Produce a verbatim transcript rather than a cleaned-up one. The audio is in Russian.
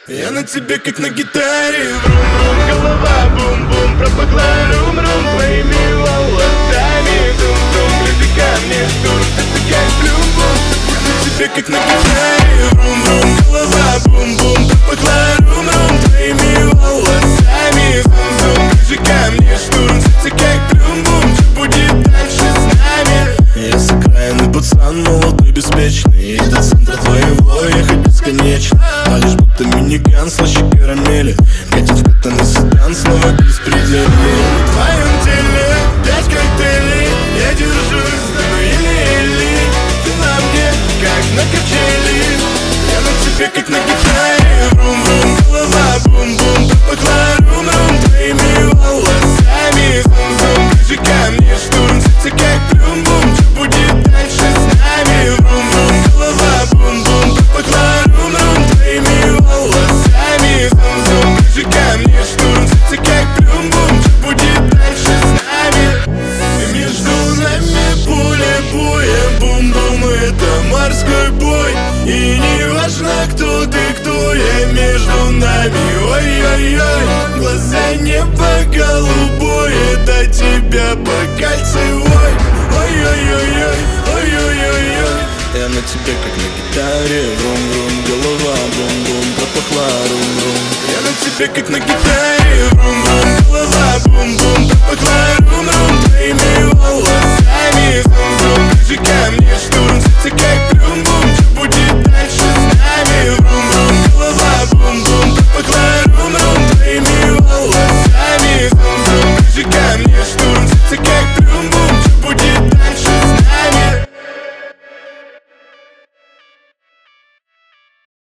Я на тебе как на гитаре. Врум-врум, голова, бум-бум, пропахла рум-рум твоими волосами. Зум-зум, ближе ко мне, штурм, ты как плюм-бум. Я на тебе как на гитаре. Врум-врум, голова, бум-бум, пропахла рум-рум твоими волосами. Зум-зум, ближе ко мне, штурм, ты как плюм-бум. Что будет дальше с нами? Я сыграемый пацан, молодой, беспечный. И до центра твоего ехать бесконечно. Палишь будто миниган, слаще карамели. Катит вкатанный седан, снова беспредельный. В твоем теле пять коктейлей. Я держусь, ну или-или. Ты на мне, как на качели. Я на тебе, как на гитаре. Врум-врум, голова, бум-бум, пропахла рум-рум твоими волосами. Зум-зум, ближе ко мне, штурм, сердце как плюм-бум. Что будет дальше с нами? Врум-врум, голова, бум-бум, пропахла рум-рум твоими волосами. Зум-зум, ближе ко мне, штурм, сердце как плюм-бум. Что будет дальше с нами? И между нами поле-боя, бум-бум, это морской бой. И не важно, кто ты, кто я, между нами, ой-ой-ой. Глаза небо голубое, до тебя по кольцевой. Ой-ой-ой-ой, ой-ой-ой-ой. Я на тебе как на гитаре. Врум-врум, голова, бум-бум, пропахла рум-рум. Я на тебе как на гитаре. Врум-врум, голова, бум-бум, пропахла рум-рум твоими волосами. Зум-зум, ближе ко мне.